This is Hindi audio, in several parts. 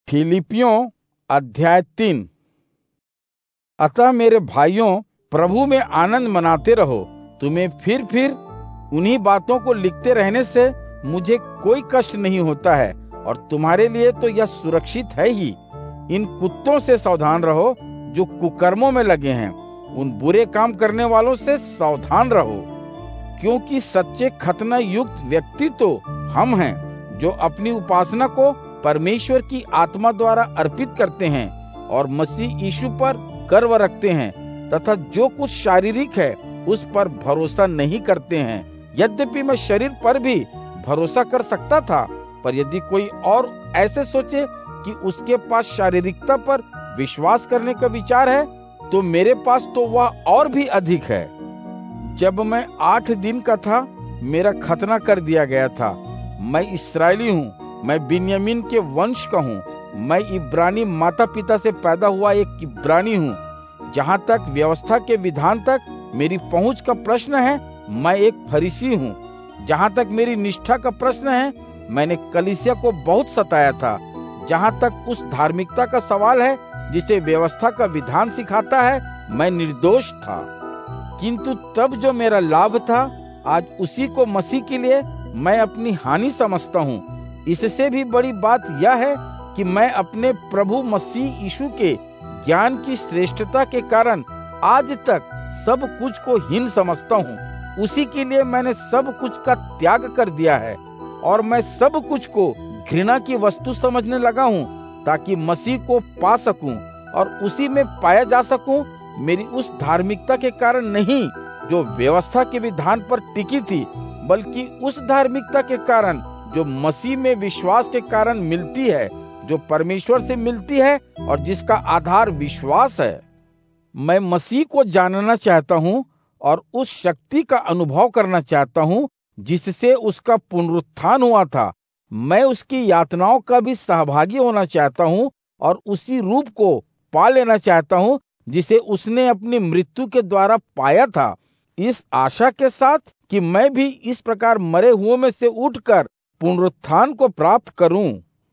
फिलिपियों अध्याय 3। अतः मेरे भाइयों, प्रभु में आनंद मनाते रहो। तुम्हें फिर उन्हीं बातों को लिखते रहने से मुझे कोई कष्ट नहीं होता है, और तुम्हारे लिए तो यह सुरक्षित है ही। इन कुत्तों से सावधान रहो जो कुकर्मों में लगे हैं, उन बुरे काम करने वालों से सावधान रहो, क्योंकि सच्चे खतना युक्त व्यक्ति तो हम हैं, जो अपनी उपासना को परमेश्वर की आत्मा द्वारा अर्पित करते हैं और मसीह यीशु पर गर्व रखते हैं, तथा जो कुछ शारीरिक है उस पर भरोसा नहीं करते हैं। यद्यपि मैं शरीर पर भी भरोसा कर सकता था, पर यदि कोई और ऐसे सोचे कि उसके पास शारीरिकता पर विश्वास करने का विचार है, तो मेरे पास तो वह और भी अधिक है। जब मैं 8 दिन का था, मेरा खतना कर दिया गया था। मैं इस्राएली हूँ, मैं बिन्यामीन के वंश का हूँ, मैं इब्रानी माता पिता से पैदा हुआ एक इब्रानी हूँ। जहाँ तक व्यवस्था के विधान तक मेरी पहुँच का प्रश्न है, मैं एक फरीसी हूँ। जहाँ तक मेरी निष्ठा का प्रश्न है, मैंने कलीसिया को बहुत सताया था। जहाँ तक उस धार्मिकता का सवाल है जिसे व्यवस्था का विधान सिखाता है, मैं निर्दोष था। किंतु तब जो मेरा लाभ था, आज उसी को मसीह के लिए मैं अपनी हानि समझता हूँ। इससे भी बड़ी बात यह है कि मैं अपने प्रभु मसीह यीशु के ज्ञान की श्रेष्ठता के कारण आज तक सब कुछ को हीन समझता हूँ। उसी के लिए मैंने सब कुछ का त्याग कर दिया है, और मैं सब कुछ को घृणा की वस्तु समझने लगा हूँ, ताकि मसीह को पा सकूं और उसी में पाया जा सकूं। मेरी उस धार्मिकता के कारण नहीं जो व्यवस्था के विधान पर टिकी थी, बल्कि उस धार्मिकता के कारण जो मसीह में विश्वास के कारण मिलती है, जो परमेश्वर से मिलती है और जिसका आधार विश्वास है। मैं मसीह को जानना चाहता हूँ और उस शक्ति का अनुभव करना चाहता हूँ जिससे उसका पुनरुत्थान हुआ था। मैं उसकी यातनाओं का भी सहभागी होना चाहता हूँ और उसी रूप को पा लेना चाहता हूँ जिसे उसने अपनी मृत्यु के द्वारा पाया था, इस आशा के साथ कि मैं भी इस प्रकार मरे हुओं में से उठकर पुनरुत्थान को प्राप्त करूं।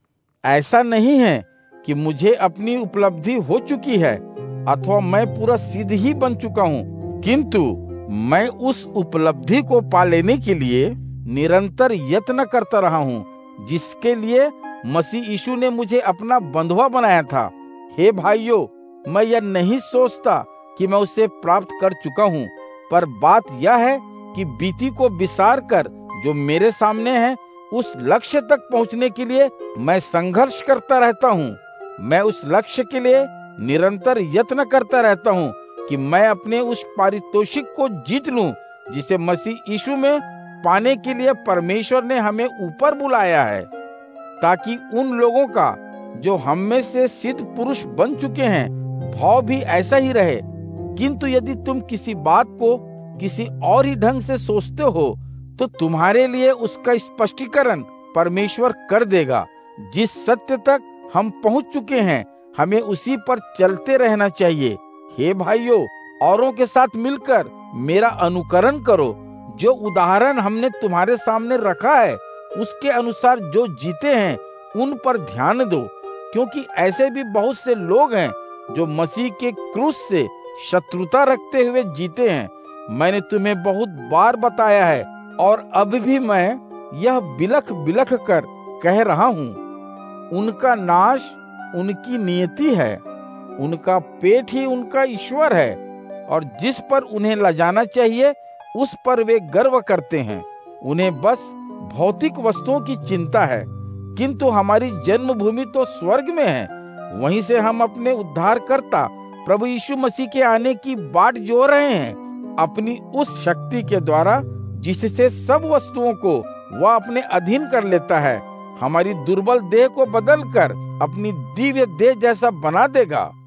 ऐसा नहीं है कि मुझे अपनी उपलब्धि हो चुकी है अथवा मैं पूरा सिद्ध ही बन चुका हूं, किंतु मैं उस उपलब्धि को पा लेने के लिए निरंतर यत्न करता रहा हूं, जिसके लिए मसीह यीशु ने मुझे अपना बंधुआ बनाया था। हे भाइयों, मैं यह नहीं सोचता कि मैं उसे प्राप्त कर चुका हूँ, पर बात यह है कि बीती को विसार कर जो मेरे सामने है, उस लक्ष्य तक पहुँचने के लिए मैं संघर्ष करता रहता हूँ। मैं उस लक्ष्य के लिए निरंतर यत्न करता रहता हूँ कि मैं अपने उस पारितोषिक को जीत लूं, जिसे मसीह यीशु में पाने के लिए परमेश्वर ने हमें ऊपर बुलाया है, ताकि उन लोगों का जो हम में से सिद्ध पुरुष बन चुके हैं भाव भी ऐसा ही रहे। किंतु यदि तुम किसी बात को किसी और ही ढंग से सोचते हो, तो तुम्हारे लिए उसका स्पष्टीकरण परमेश्वर कर देगा। जिस सत्य तक हम पहुंच चुके हैं, हमें उसी पर चलते रहना चाहिए। हे भाइयों, औरों के साथ मिलकर मेरा अनुकरण करो। जो उदाहरण हमने तुम्हारे सामने रखा है, उसके अनुसार जो जीते हैं उन पर ध्यान दो, क्योंकि ऐसे भी बहुत से लोग हैं जो मसीह के क्रूस से शत्रुता रखते हुए जीते हैं। मैंने तुम्हें बहुत बार बताया है, और अब भी मैं यह बिलख बिलख कर कह रहा हूँ, उनका नाश उनकी नियति है, उनका पेट ही उनका ईश्वर है, और जिस पर उन्हें लजाना चाहिए उस पर वे गर्व करते हैं। उन्हें बस भौतिक वस्तुओं की चिंता है, किंतु हमारी जन्मभूमि तो स्वर्ग में है। वहीं से हम अपने उद्धारकर्ता प्रभु यीशु मसीह के आने की बाट जोह रहे हैं, अपनी उस शक्ति के द्वारा जिससे सब वस्तुओं को वह अपने अधीन कर लेता है। हमारी दुर्बल देह को बदलकर अपनी दिव्य देह जैसा बना देगा।